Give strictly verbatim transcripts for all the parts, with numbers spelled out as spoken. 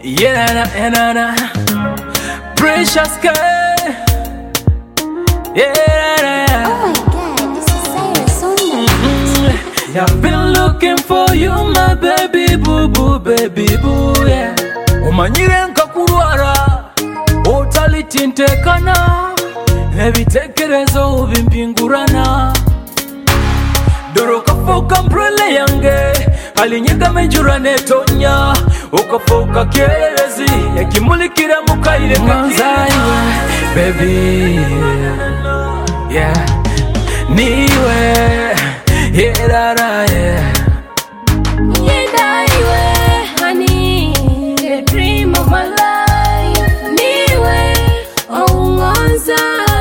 Yeah, na, na, na, na. Precious girl. Yeah, na, na. Oh my God, this is Cyrus on the Mm-hmm. I've been looking for you, my baby boo boo, baby boo, yeah. Omanyire nkakulwara, otalitintekana, ebitekerezo bimpingurana. Doro kafoka umbrella yange, alinyega menjura netonya. Ukafoka kerezi, yakimulikira mukaire kakirwa. Baby, yeah, niwe, yeah, da, da, yeah. Yeah, niwe, honey, the dream of my life. Niwe, ongonza.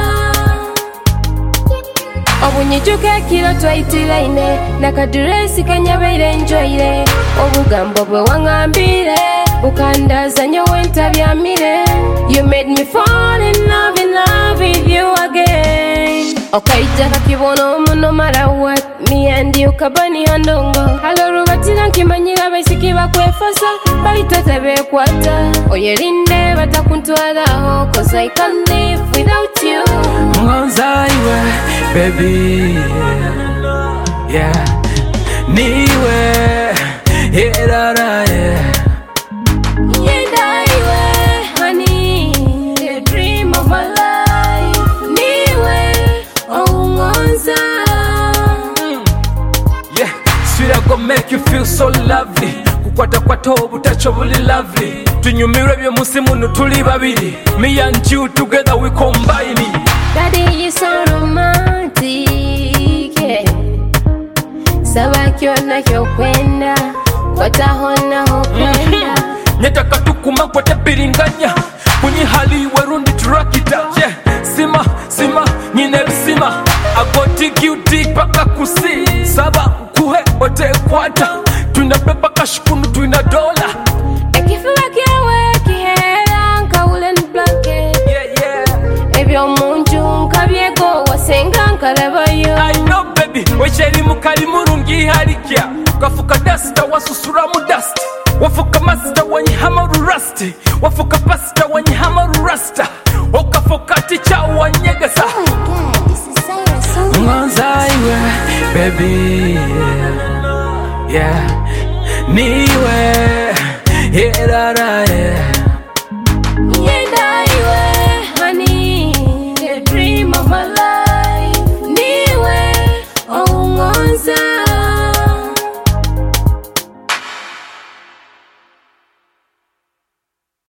Obunyijuke kiro twaitilaine, nakaduresi kanyabeire enjoyire. Obugambo bwe wangambire, bukandaza nyowe ntabyamire. You made me fall in love, in love with you again. Okaija kakibono no matter what, me and you kabani handongo. Halo rubatina nkimanyira baisiki bakwefasa, baitata bekwata. Oyerinde batakuntwalaho, cause I can't live without you. Ngonza iwe, baby, yeah, niwe, yeah, da, da, yeah. Yeah, niwe, honey, the dream of my life. Niwe, ongonza. Yeah, sweet I go make you feel so lovely. Kukwata kwata obutacho buli lovely. Tunyumirwe bye musimu tuli babiri. Me and you together we combine. Daddy, you so romantic, yeah. Saba kiona kyokwenda, kwata hona hokwenda. Nyataka tukuma kwa tebiringanya. Kunyi hali werundi turakita. Yeah, sima, sima, nyine bisima. I go dig you deep paka kusi. Saba kuhe ote kwata. Tuina pepa kashikunu tuina dola. Ekifuba kiawe kihera nka woolen blanket. Yeah, yeah. Ebyo munju nkabyego wasenga nkalabayo. I know baby, wecheri mukali murungi harikya. Kafuka dasta wasusura mu dust. Wafuka master wanyihamaru rusty. Wafuka pasta wanyihamaru rasta. Okafuka ticha wanyegasa. Oh my God, this is Cyrus on the Ngonza iwe, baby, yeah, niwe, yeah, da, da, yeah.